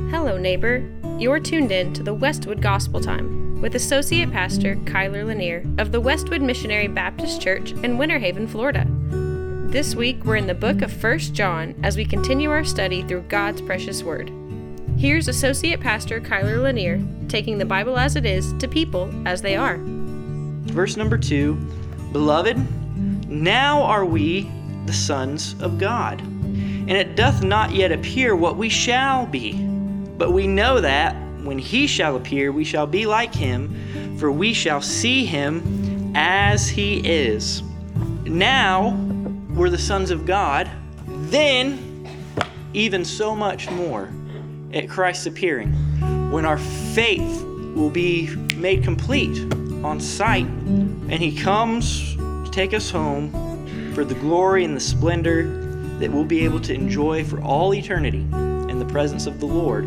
Hello, neighbor. You're tuned in to the Westwood Gospel Time with Associate Pastor Kyler Lanier of the Westwood Missionary Baptist Church in Winter Haven, Florida. This week, we're in the book of 1 John as we continue our study through God's precious word. Here's Associate Pastor Kyler Lanier taking the Bible as it is to people as they are. Verse number 2, Beloved, now are we the sons of God, and it doth not yet appear what we shall be. But we know that when he shall appear, we shall be like him, for we shall see him as he is. Now we're the sons of God, then even so much more at Christ's appearing, when our faith will be made complete on sight, and he comes to take us home for the glory and the splendor that we'll be able to enjoy for all eternity in the presence of the Lord.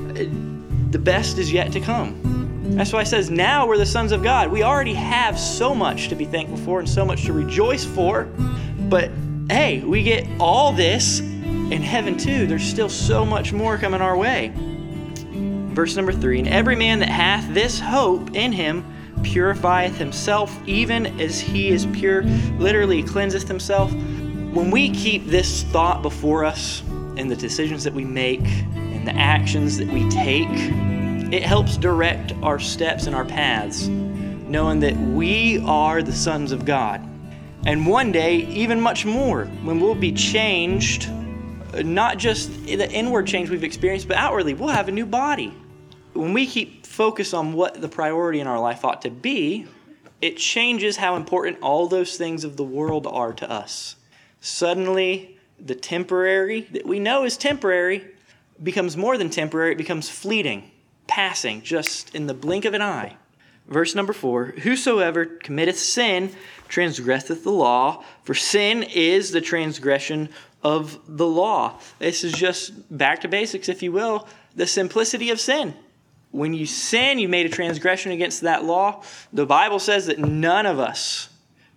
The best is yet to come. That's why it says, now we're the sons of God. We already have so much to be thankful for and so much to rejoice for. But hey, we get all this in heaven too. There's still so much more coming our way. Verse number 3, And every man that hath this hope in him purifieth himself, even as he is pure. Literally cleanseth himself. When we keep this thought before us in the decisions that we make and the actions that we take, it helps direct our steps and our paths, knowing that we are the sons of God. And one day, even much more, when we'll be changed, not just the inward change we've experienced, but outwardly, we'll have a new body. When we keep focus on what the priority in our life ought to be, it changes how important all those things of the world are to us. Suddenly, the temporary that we know is temporary becomes more than temporary. It becomes fleeting, passing, just in the blink of an eye. Verse number 4, Whosoever committeth sin transgresseth the law, for sin is the transgression of the law. This is just back to basics, if you will, the simplicity of sin. When you sin, you made a transgression against that law. The Bible says that none of us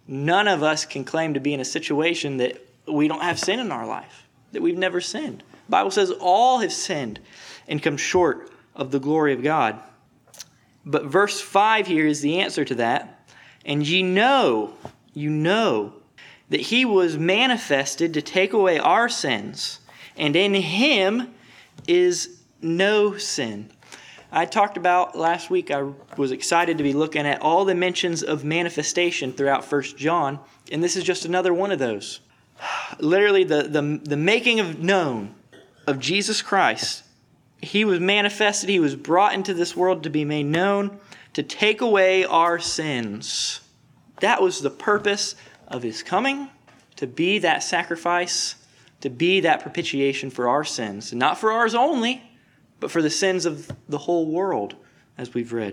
can claim to be in a situation that we don't have sin in our life, that we've never sinned. The Bible says all have sinned and come short of the glory of God. But verse 5 here is the answer to that. And you know that he was manifested to take away our sins, and in him is no sin. I talked about last week, I was excited to be looking at all the mentions of manifestation throughout 1 John, and this is just another one of those. Literally, the making of known of Jesus Christ. He was manifested, he was brought into this world to be made known, to take away our sins. That was the purpose of his coming, to be that sacrifice, to be that propitiation for our sins. Not for ours only, but for the sins of the whole world, as we've read.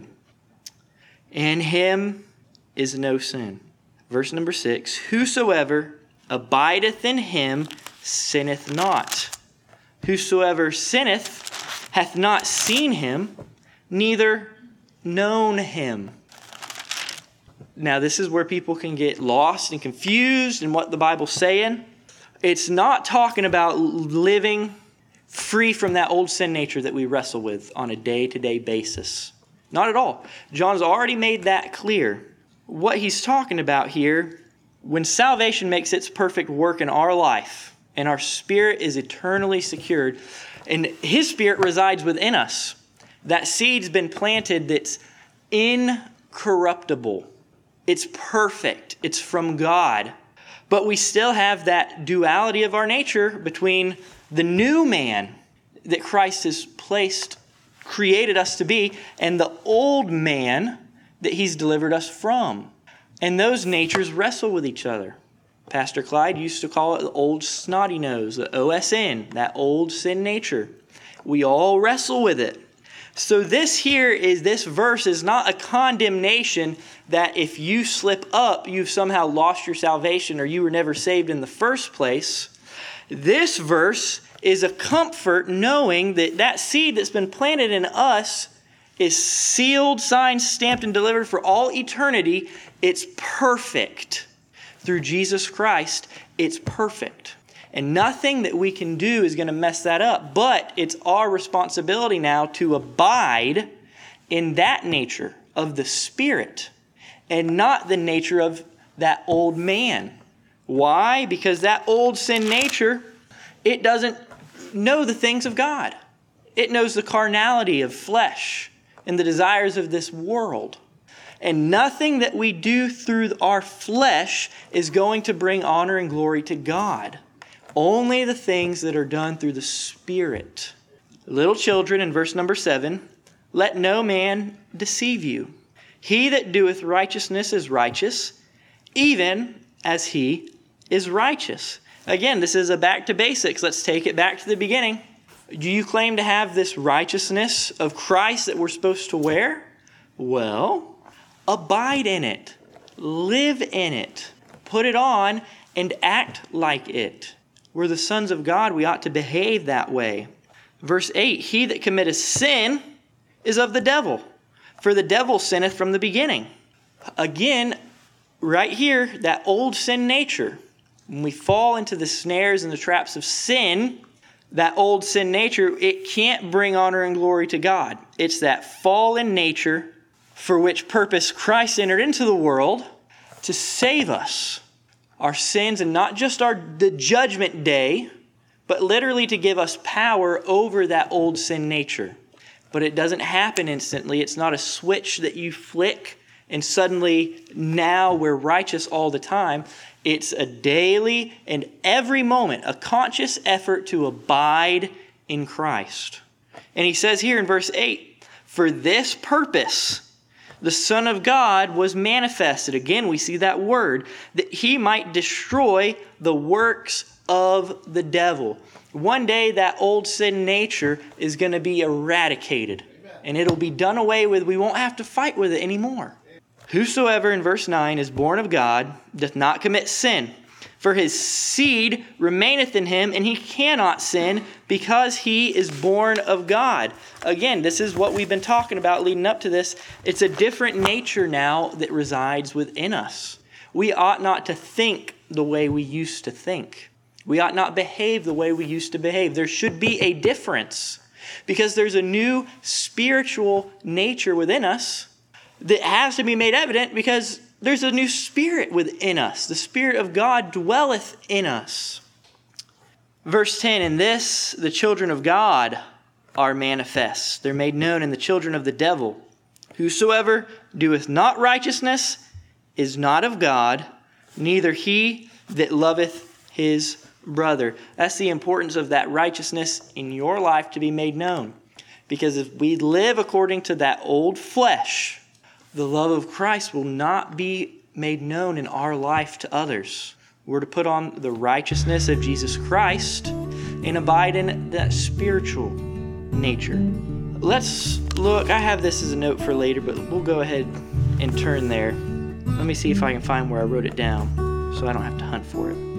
In him is no sin. Verse number 6, Whosoever abideth in him sinneth not. Whosoever sinneth hath not seen him, neither known him. Now, this is where people can get lost and confused in what the Bible's saying. It's not talking about living free from that old sin nature that we wrestle with on a day-to-day basis. Not at all. John's already made that clear. What he's talking about here, when salvation makes its perfect work in our life, and our spirit is eternally secured, and his spirit resides within us, that seed's been planted that's incorruptible. It's perfect. It's from God. But we still have that duality of our nature between the new man that Christ has created us to be, and the old man that he's delivered us from. And those natures wrestle with each other. Pastor Clyde used to call it the old snotty nose, the OSN, that old sin nature. We all wrestle with it. So this verse is not a condemnation that if you slip up, you've somehow lost your salvation or you were never saved in the first place. This verse is a comfort knowing that that seed that's been planted in us is sealed, signed, stamped, and delivered for all eternity. It's perfect. Through Jesus Christ, it's perfect. And nothing that we can do is going to mess that up. But it's our responsibility now to abide in that nature of the Spirit and not the nature of that old man. Why? Because that old sin nature, it doesn't know the things of God. It knows the carnality of flesh and the desires of this world. And nothing that we do through our flesh is going to bring honor and glory to God. Only the things that are done through the Spirit. Little children, in verse number 7, let no man deceive you. He that doeth righteousness is righteous, even as he is righteous. Again, this is a back to basics. Let's take it back to the beginning. Do you claim to have this righteousness of Christ that we're supposed to wear? Well, abide in it. Live in it. Put it on and act like it. We're the sons of God. We ought to behave that way. Verse 8, he that committeth sin is of the devil, for the devil sinneth from the beginning. Again, right here, that old sin nature. When we fall into the snares and the traps of sin, that old sin nature, it can't bring honor and glory to God. It's that fallen nature for which purpose Christ entered into the world to save us. Our sins, and not just the judgment day, but literally to give us power over that old sin nature. But it doesn't happen instantly. It's not a switch that you flick and suddenly now we're righteous all the time. It's a daily and every moment, a conscious effort to abide in Christ. And he says here in verse 8, for this purpose the Son of God was manifested. Again, we see that word, that he might destroy the works of the devil. One day that old sin nature is going to be eradicated. And it'll be done away with. We won't have to fight with it anymore. Whosoever, in verse 9, is born of God doth not commit sin. For his seed remaineth in him, and he cannot sin because he is born of God. Again, this is what we've been talking about leading up to this. It's a different nature now that resides within us. We ought not to think the way we used to think. We ought not behave the way we used to behave. There should be a difference because there's a new spiritual nature within us that has to be made evident because there's a new spirit within us. The Spirit of God dwelleth in us. Verse 10, in this the children of God are manifest. They're made known in the children of the devil. Whosoever doeth not righteousness is not of God, neither he that loveth his brother. That's the importance of that righteousness in your life to be made known. Because if we live according to that old flesh, the love of Christ will not be made known in our life to others. We're to put on the righteousness of Jesus Christ and abide in that spiritual nature. Let's look. I have this as a note for later, but we'll go ahead and turn there. Let me see if I can find where I wrote it down so I don't have to hunt for it.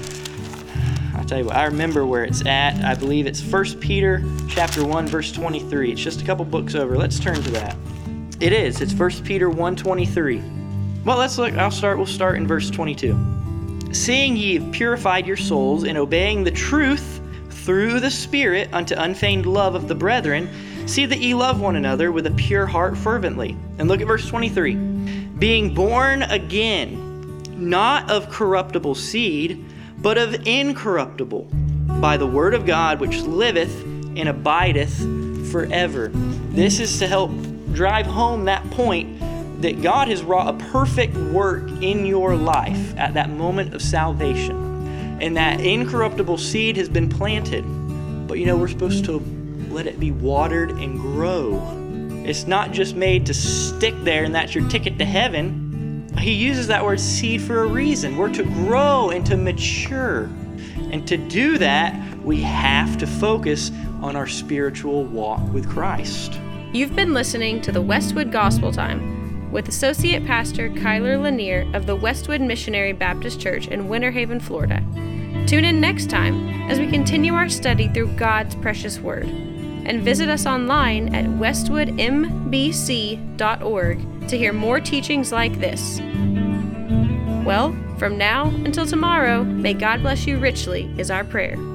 I'll tell you what, I remember where it's at. I believe it's 1 Peter chapter 1, verse 23. It's just a couple books over. Let's turn to that. It is. It's 1 Peter 1:23. Well, let's look. We'll start in verse 22. Seeing ye have purified your souls in obeying the truth through the Spirit unto unfeigned love of the brethren, see that ye love one another with a pure heart fervently. And look at verse 23. Being born again, not of corruptible seed, but of incorruptible, by the word of God which liveth and abideth forever. This is to help drive home that point that God has wrought a perfect work in your life at that moment of salvation. And that incorruptible seed has been planted. But we're supposed to let it be watered and grow. It's not just made to stick there and that's your ticket to heaven. He uses that word seed for a reason. We're to grow and to mature. And to do that, we have to focus on our spiritual walk with Christ. You've been listening to the Westwood Gospel Time with Associate Pastor Kyler Lanier of the Westwood Missionary Baptist Church in Winter Haven, Florida. Tune in next time as we continue our study through God's precious Word. And visit us online at westwoodmbc.org to hear more teachings like this. Well, From now until tomorrow, may God bless you richly, is our prayer.